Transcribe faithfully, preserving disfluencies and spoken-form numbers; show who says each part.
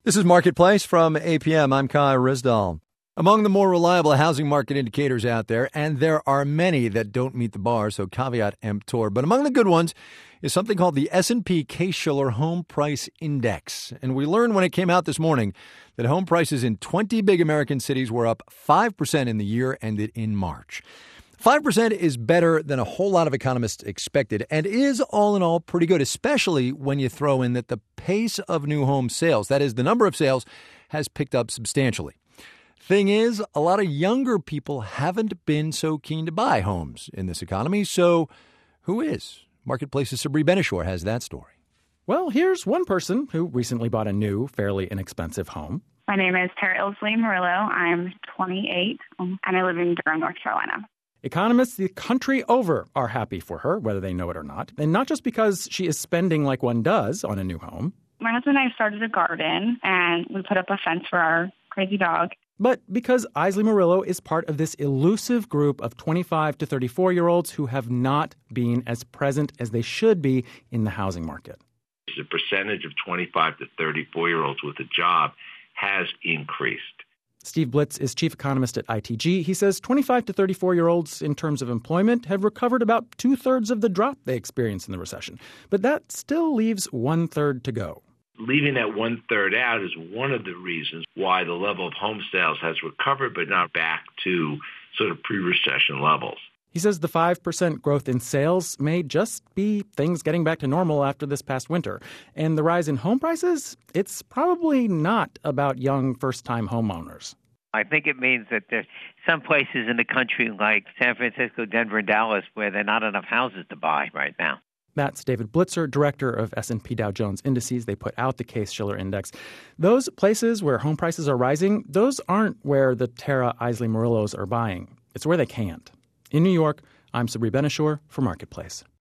Speaker 1: This is Marketplace from A P M. I'm Kai Risdall. Among the more reliable housing market indicators out there, and there are many that don't meet the bar, so caveat emptor, but among the good ones is something called the S and P Case-Shiller Home Price Index. And we learned when it came out this morning that home prices in twenty big American cities were up five percent in the year ended in March. five percent is better than a whole lot of economists expected and is all in all pretty good, especially when you throw in that the pace of new home sales, that is, the number of sales, has picked up substantially. Thing is, a lot of younger people haven't been so keen to buy homes in this economy, so who is? Marketplace's Sabri Benishore has that story.
Speaker 2: Well, here's one person who recently bought a new, fairly inexpensive home.
Speaker 3: My name is Tara Ilsley Murillo. I'm twenty-eight, and I live in Durham, North Carolina.
Speaker 2: Economists the country over are happy for her, whether they know it or not. And not just because she is spending like one does on a new home.
Speaker 3: My husband and I started a garden, and we put up a fence for our crazy dog.
Speaker 2: But because Ilsley Murillo is part of this elusive group of twenty-five to thirty-four-year-olds who have not been as present as they should be in the housing market.
Speaker 4: The percentage of twenty-five to thirty-four-year-olds with a job has increased.
Speaker 2: Steve Blitz is chief economist at I T G. He says twenty-five to thirty-four-year-olds in terms of employment have recovered about two-thirds of the drop they experienced in the recession. But that still leaves one-third to go.
Speaker 4: Leaving that one-third out is one of the reasons why the level of home sales has recovered but not back to sort of pre-recession levels.
Speaker 2: He says the five percent growth in sales may just be things getting back to normal after this past winter. And the rise in home prices, it's probably not about young first-time homeowners.
Speaker 5: I think it means that there's some places in the country like San Francisco, Denver, and Dallas where there are not enough houses to buy right now.
Speaker 2: That's David Blitzer, director of S and P Dow Jones Indices. They put out the Case-Shiller Index. Those places where home prices are rising, those aren't where the Tara Ilsley Murillos are buying. It's where they can't. In New York, I'm Sabri Benishore for Marketplace.